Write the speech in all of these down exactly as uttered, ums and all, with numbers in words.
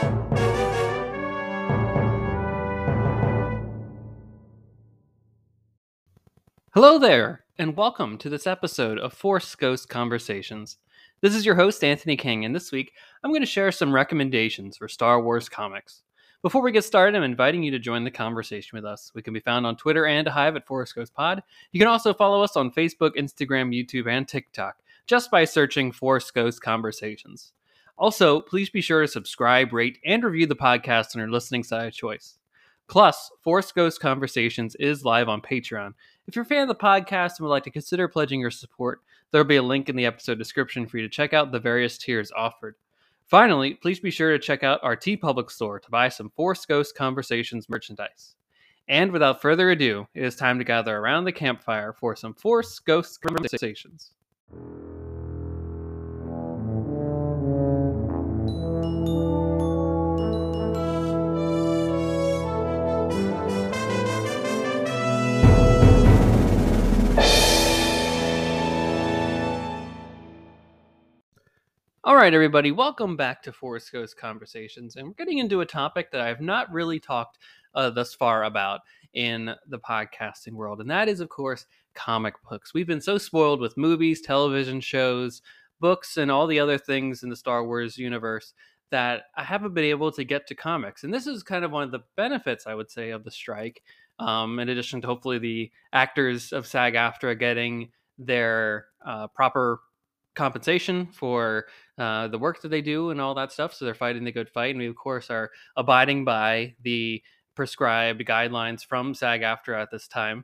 Hello there, and welcome to this episode of Force Ghost Conversations. This is your host, Anthony King, and this week I'm going to share some recommendations for Star Wars comics. Before we get started, I'm inviting you to join the conversation with us. We can be found on Twitter and Hive at Force Ghost Pod. You can also follow us on Facebook, Instagram, YouTube, and TikTok just by searching Force Ghost Conversations. Also, please be sure to subscribe, rate, and review the podcast on your listening site of choice. Plus, Force Ghost Conversations is live on Patreon. If you're a fan of the podcast and would like to consider pledging your support, there will be a link in the episode description for you to check out the various tiers offered. Finally, please be sure to check out our TeePublic store to buy some Force Ghost Conversations merchandise. And without further ado, it is time to gather around the campfire for some Force Ghost Conversations. All right, everybody, welcome back to Force Ghost Conversations, and we're getting into a topic that I have not really talked uh, thus far about in the podcasting world, and that is, of course, comic books. We've been so spoiled with movies, television shows, books, and all the other things in the Star Wars universe that I haven't been able to get to comics, and this is kind of one of the benefits, I would say, of the strike, um, in addition to hopefully the actors of SAG-AFTRA getting their uh, proper compensation for uh, the work that they do and all that stuff. So they're fighting the good fight. And we, of course, are abiding by the prescribed guidelines from SAG-AFTRA at this time.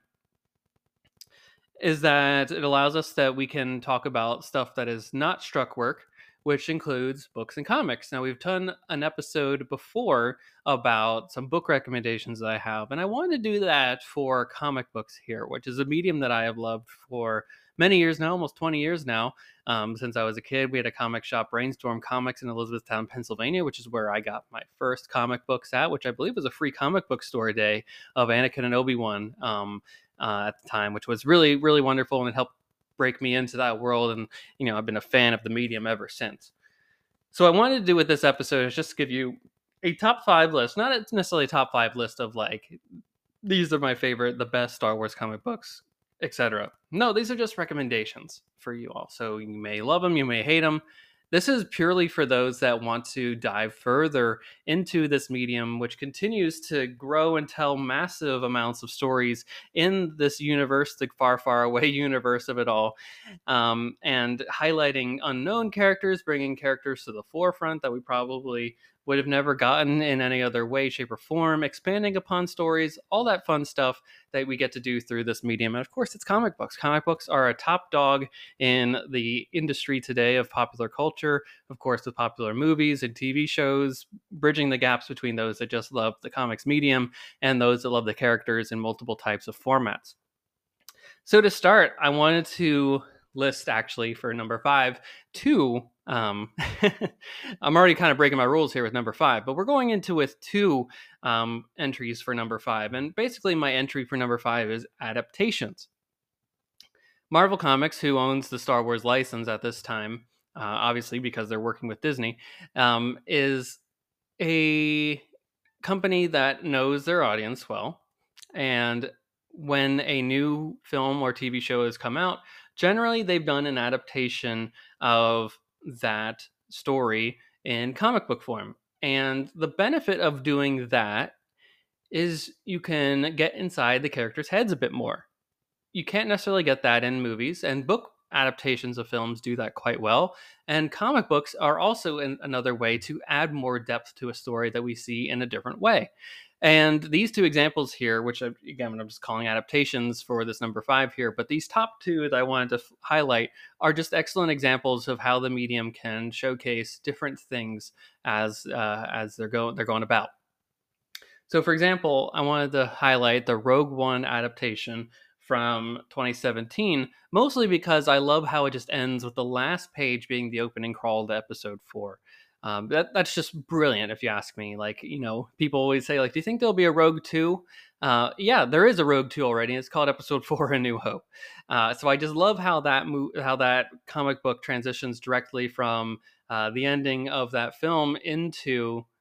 Is that it allows us that we can talk about stuff that is not struck work, which includes books and comics. Now, we've done an episode before about some book recommendations that I have, and I want to do that for comic books here, which is a medium that I have loved for many years now, almost twenty years now. Um, since I was a kid, we had a comic shop, Brainstorm Comics, in Elizabethtown, Pennsylvania, which is where I got my first comic books at, which I believe was a free comic book store day of Anakin and Obi-Wan um, uh, at the time, which was really, really wonderful, and it helped break me into that world. And, you know, I've been a fan of the medium ever since. So I wanted to do with this episode is just give you a top five list, not necessarily a top five list of like, these are my favorite, the best Star Wars comic books, et cetera. No, these are just recommendations for you all. So you may love them, you may hate them. This is purely for those that want to dive further into this medium, which continues to grow and tell massive amounts of stories in this universe, the far, far away universe of it all, um, and highlighting unknown characters, bringing characters to the forefront that we probably would have never gotten in any other way, shape, or form, expanding upon stories, all that fun stuff that we get to do through this medium. And of course, it's comic books. Comic books are a top dog in the industry today of popular culture, of course, with popular movies and T V shows, bridging the gaps between those that just love the comics medium and those that love the characters in multiple types of formats. So to start, I wanted to list actually for number five, two Um, I'm already kind of breaking my rules here with number five, but we're going into with two um, entries for number five. And basically my entry for number five is adaptations. Marvel Comics, who owns the Star Wars license at this time, uh, obviously because they're working with Disney, um, is a company that knows their audience well. And when a new film or T V show has come out, generally they've done an adaptation of that story in comic book form. And the benefit of doing that is you can get inside the characters' heads a bit more. You can't necessarily get that in movies, and book adaptations of films do that quite well. And comic books are also in another way to add more depth to a story that we see in a different way. And these two examples here, which I, again, I'm just calling adaptations for this number five here, but these top two that I wanted to f- highlight are just excellent examples of how the medium can showcase different things as uh, as they're going they're going about. So, for example, I wanted to highlight the Rogue One adaptation from twenty seventeen, mostly because I love how it just ends with the last page being the opening crawl to episode four. Um, that that's just brilliant, if you ask me. Like, you know, people always say, like, do you think there'll be a Rogue two? Uh, yeah, there is a Rogue two already, and it's called Episode four: A New Hope. Uh, so I just love how that mo- how that comic book transitions directly from uh, the ending of that film into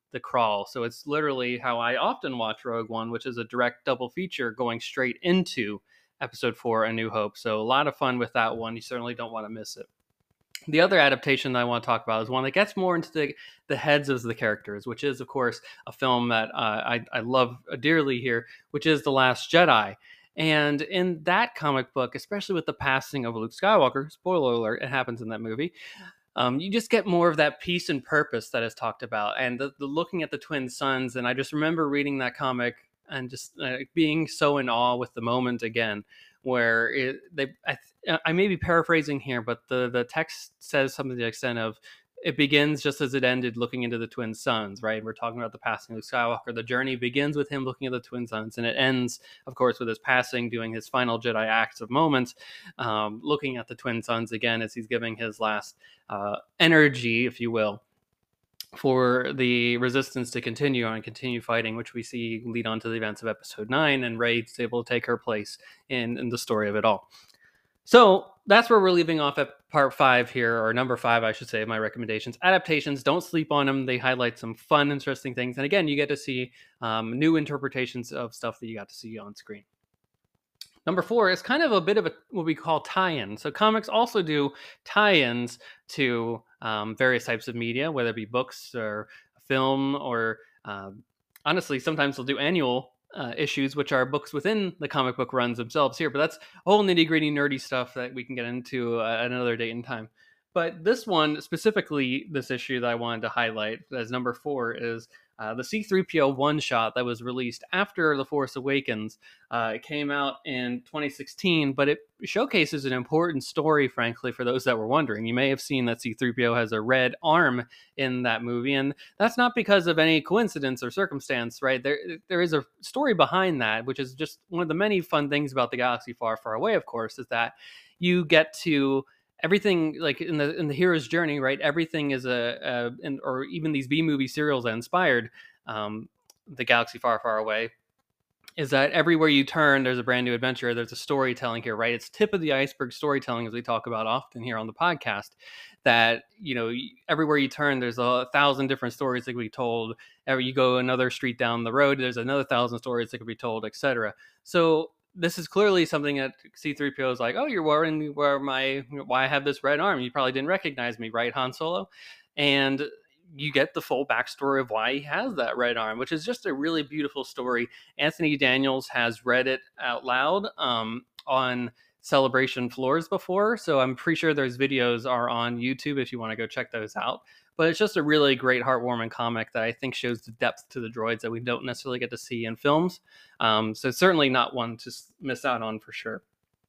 the crawl. So it's literally how I often watch Rogue One, which is a direct double feature going straight into episode four, A New Hope. So a lot of fun with that one. You certainly don't want to miss it. The other adaptation that I want to talk about is one that gets more into the, the heads of the characters, which is, of course, a film that uh, I, I love dearly here, which is The Last Jedi. And in that comic book, especially with the passing of Luke Skywalker, spoiler alert, it happens in that movie, um, you just get more of that peace and purpose that is talked about. And the, the looking at the twin sons, and I just remember reading that comic and just uh, being so in awe with the moment again, where it, they, I, I may be paraphrasing here, but the, the text says something to the extent of, it begins just as it ended, looking into the twin sons, right? We're talking about the passing of Skywalker. The journey begins with him looking at the twin sons, and it ends, of course, with his passing, doing his final Jedi acts of moments, um, looking at the twin sons again as he's giving his last uh, energy, if you will, for the resistance to continue on and continue fighting, which we see lead on to the events of episode nine, and Rey's able to take her place in, in the story of it all. So that's where we're leaving off at part five here, or number five, I should say, of my recommendations. Adaptations, don't sleep on them. They highlight some fun, interesting things. And again, you get to see um, new interpretations of stuff that you got to see on screen. Number four is kind of a bit of a what we call tie-in. So comics also do tie-ins to um, various types of media, whether it be books or film, or um, honestly, sometimes they'll do annual uh, issues, which are books within the comic book runs themselves here. But that's whole nitty-gritty nerdy stuff that we can get into uh, at another date and time. But this one, specifically this issue that I wanted to highlight as number four, is uh, the C three P O one-shot that was released after The Force Awakens. Uh, it came out in twenty sixteen, but it showcases an important story, frankly, for those that were wondering. You may have seen that C three P O has a red arm in that movie, and that's not because of any coincidence or circumstance, right? There, there is a story behind that, which is just one of the many fun things about the galaxy far, far away, of course, is that you get to everything, like in the in the hero's journey, right? Everything is a, a in, or even these B movie serials that inspired um, the galaxy far, far away, is that everywhere you turn, there's a brand new adventure. There's a storytelling here, right? It's tip of the iceberg storytelling, as we talk about often here on the podcast. That, you know, everywhere you turn, there's a thousand different stories that can be told. Every you go another street down the road, there's another thousand stories that can be told, et cetera. So this is clearly something that C three P O is like, oh, you're wondering where my why I have this red arm. You probably didn't recognize me, right, Han Solo? And you get the full backstory of why he has that red arm, which is just a really beautiful story. Anthony Daniels has read it out loud um, on Celebration floors before, so I'm pretty sure those videos are on YouTube if you want to go check those out. But it's just a really great, heartwarming comic that I think shows the depth to the droids that we don't necessarily get to see in films. Um, so certainly not one to miss out on for sure.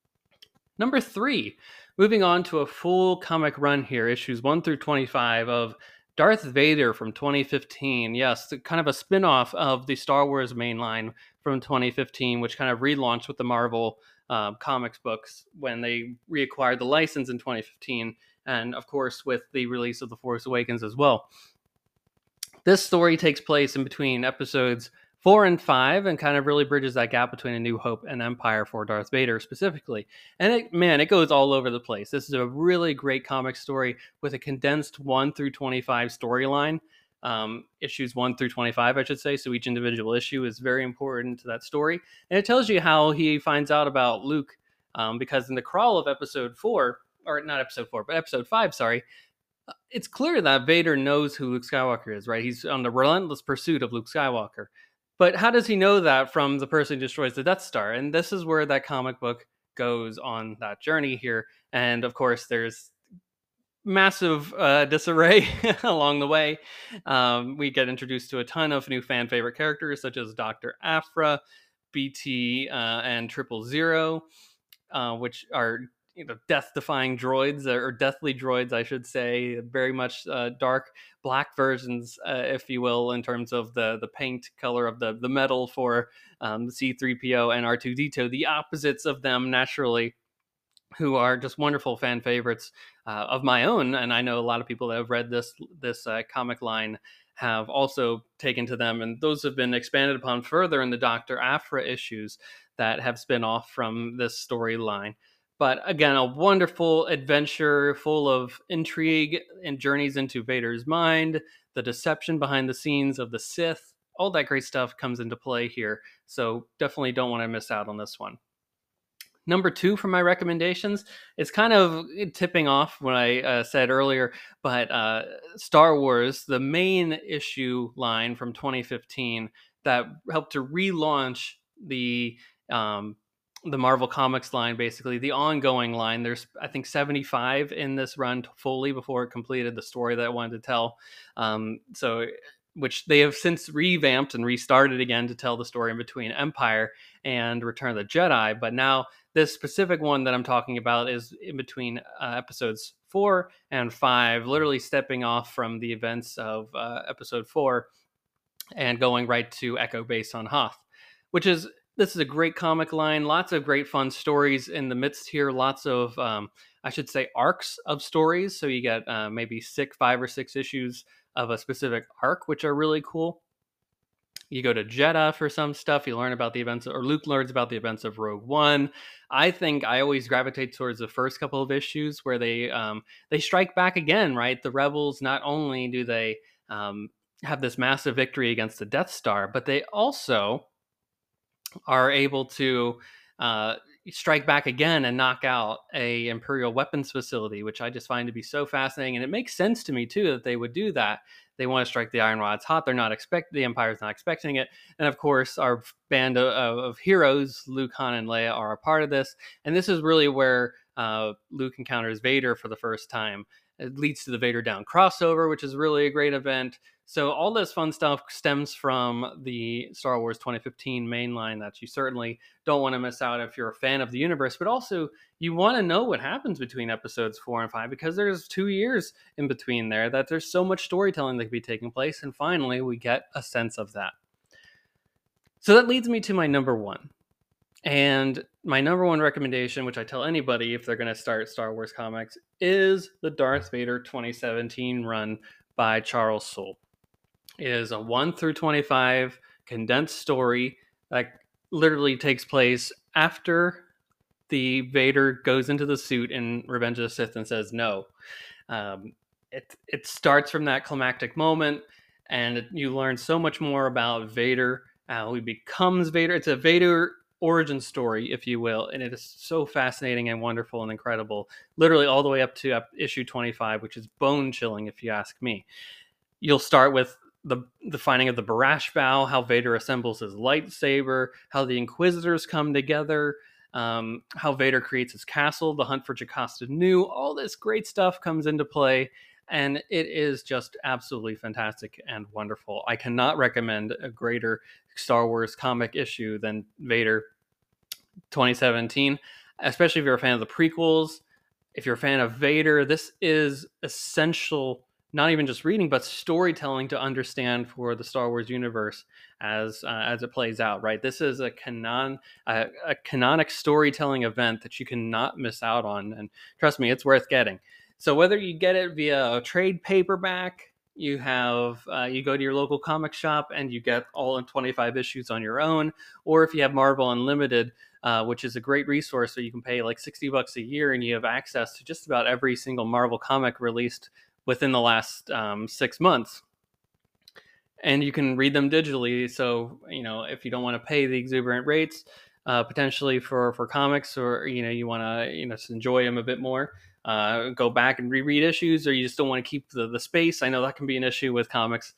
Number three, moving on to a full comic run here, issues one through twenty-five of Darth Vader from twenty fifteen. Yes, kind of a spin-off of the Star Wars mainline from twenty fifteen, which kind of relaunched with the Marvel uh, comics books when they reacquired the license in twenty fifteen. And of course, with the release of The Force Awakens as well. This story takes place in between episodes four and five, and kind of really bridges that gap between A New Hope and Empire for Darth Vader specifically. And it, man, it goes all over the place. This is a really great comic story with a condensed one through twenty-five storyline. Um, issues one through twenty-five, I should say. So each individual issue is very important to that story. And it tells you how he finds out about Luke, um, because in the crawl of episode four, or not episode four, but episode five, sorry, it's clear that Vader knows who Luke Skywalker is, right? He's on the relentless pursuit of Luke Skywalker. But how does he know that from the person who destroys the Death Star? And this is where that comic book goes on that journey here. And of course, there's massive uh, disarray along the way. Um, we get introduced to a ton of new fan favorite characters, such as Doctor Aphra, B T, uh, and Triple Zero, uh, which are, you know, death-defying droids, or deathly droids, I should say. Very much uh, dark black versions, uh, if you will, in terms of the the paint color of the the metal for um, C three P O and R two D two, the opposites of them naturally, who are just wonderful fan favorites uh, of my own. And I know a lot of people that have read this this uh, comic line have also taken to them, and those have been expanded upon further in the Doctor Aphra issues that have spin off from this storyline. But again, a wonderful adventure full of intrigue and journeys into Vader's mind, the deception behind the scenes of the Sith. All that great stuff comes into play here. So definitely don't want to miss out on this one. Number two for my recommendations is kind of tipping off what I uh, said earlier, but uh, Star Wars, the main issue line from twenty fifteen that helped to relaunch the um, the Marvel Comics line, basically the ongoing line. There's I think seventy-five in this run fully before it completed the story that I wanted to tell. Um, so which they have since revamped and restarted again to tell the story in between Empire and Return of the Jedi. But now this specific one that I'm talking about is in between uh, episodes four and five, literally stepping off from the events of uh, episode four and going right to Echo Base on Hoth, which is this is a great comic line. Lots of great fun stories in the midst here. Lots of, um, I should say, arcs of stories. So you get uh, maybe six, five or six issues of a specific arc, which are really cool. You go to Jedha for some stuff. You learn about the events, or Luke learns about the events of Rogue One. I think I always gravitate towards the first couple of issues where they um, they strike back again, right? The Rebels, not only do they um, have this massive victory against the Death Star, but they also are able to uh, strike back again and knock out a Imperial weapons facility, which I just find to be so fascinating. And it makes sense to me too that they would do that. They want to strike the Iron Rods hot. They're not expect the Empire's not expecting it. And of course, our band of, of heroes, Luke, Han, and Leia, are a part of this. And this is really where uh, Luke encounters Vader for the first time. It leads to the Vader Down crossover, which is really a great event. So all this fun stuff stems from the Star Wars twenty fifteen mainline that you certainly don't want to miss out if you're a fan of the universe, but also you want to know what happens between episodes four and five because there's two years in between there that there's so much storytelling that could be taking place. And finally, we get a sense of that. So that leads me to my number one. And my number one recommendation, which I tell anybody if they're going to start Star Wars comics, is the Darth Vader twenty seventeen run by Charles Soule. It is a one through twenty-five condensed story that literally takes place after the Vader goes into the suit in Revenge of the Sith and says no. Um, it it starts from that climactic moment, and it, you learn so much more about Vader, how he becomes Vader. It's a Vader origin story, if you will, and it is so fascinating and wonderful and incredible. Literally all the way up to issue twenty-five, which is bone chilling, if you ask me. You'll start with the the finding of the Barash Vow, how Vader assembles his lightsaber, how the Inquisitors come together, um, how Vader creates his castle, the hunt for Jocasta Nu. All this great stuff comes into play, and it is just absolutely fantastic and wonderful. I cannot recommend a greater Star Wars comic issue than Vader twenty seventeen, especially if you're a fan of the prequels. If you're a fan of Vader, this is essential. Not even just reading, but storytelling to understand for the Star Wars universe as uh, as it plays out. Right, this is a canon a, a canonic storytelling event that you cannot miss out on, and trust me, it's worth getting. So whether you get it via a trade paperback, you have uh, you go to your local comic shop and you get all in twenty-five issues on your own, or if you have Marvel Unlimited, uh, which is a great resource, so you can pay like sixty bucks a year and you have access to just about every single Marvel comic released within the last um, six months. And you can read them digitally. So, you know, if you don't want to pay the exuberant rates, uh, potentially for, for comics, or, you know, you want to, you know, just enjoy them a bit more, uh, go back and reread issues, or you just don't want to keep the, the space. I know that can be an issue with comics.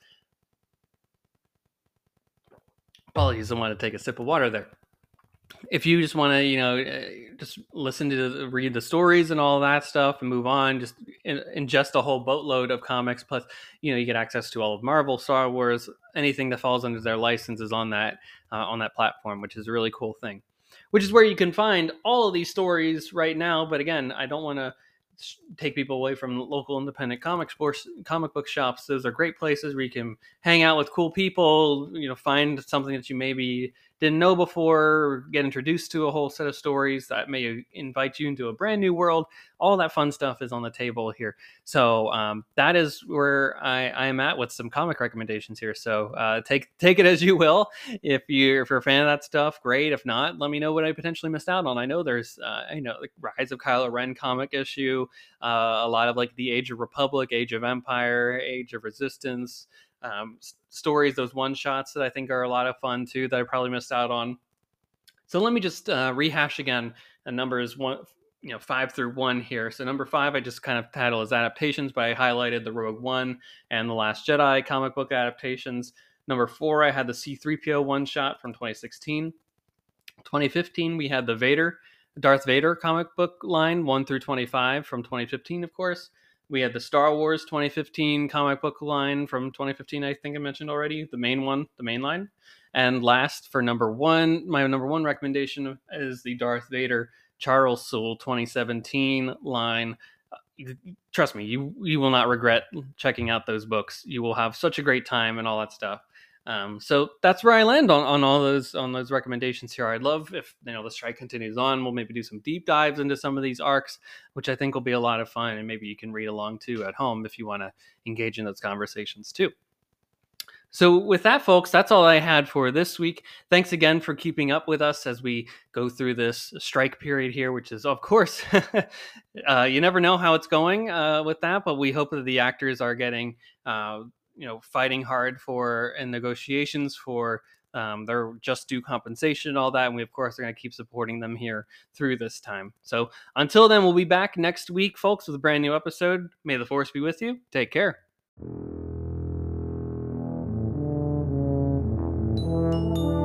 Apologies, I want to take a sip of water there. If you just want to, you know, just listen to the, read the stories and all that stuff and move on, just in, ingest a whole boatload of comics. Plus, you know, you get access to all of Marvel, Star Wars, anything that falls under their licenses on that uh, on that platform, which is a really cool thing. Which is where you can find all of these stories right now. But again, I don't want to take people away from local independent comic sports, comic book shops. Those are great places where you can hang out with cool people, you know, find something that you maybe didn't know before, get introduced to a whole set of stories that may invite you into a brand new world. All that fun stuff is on the table here. So um, that is where I, I am at with some comic recommendations here. So uh, take take it as you will. If you're if you're a fan of that stuff, great. If not, let me know what I potentially missed out on. I know there's uh, you know like Rise of Kylo Ren comic issue, uh, a lot of like the Age of Republic, Age of Empire, Age of Resistance um, s- stories. Those one shots that I think are a lot of fun too that I probably missed out on. So let me just uh, rehash again the numbers one, you know, five through one here. So number five, I just kind of title as adaptations, but I highlighted the Rogue One and the Last Jedi comic book adaptations. Number four, I had the C three P O one shot from twenty sixteen. twenty fifteen, we had the Vader, Darth Vader comic book line one through twenty-five from twenty fifteen, of course. We had the Star Wars twenty fifteen comic book line from twenty fifteen, I think I mentioned already, the main one, the main line. And last, for number one, my number one recommendation is the Darth Vader Charles Soule twenty seventeen line. Trust me, you you will not regret checking out those books. You will have such a great time and all that stuff. Um, so that's where I land on, on all those on those recommendations here. I'd love if you know the strike continues on. We'll maybe do some deep dives into some of these arcs, which I think will be a lot of fun, and maybe you can read along too at home if you want to engage in those conversations too. So with that, folks, that's all I had for this week. Thanks again for keeping up with us as we go through this strike period here, which is, of course, uh, you never know how it's going uh, with that, but we hope that the actors are getting, uh, you know, fighting hard for in negotiations for um, their just due compensation and all that. And we, of course, are going to keep supporting them here through this time. So until then, we'll be back next week, folks, with a brand new episode. May the Force be with you. Take care. Thank you.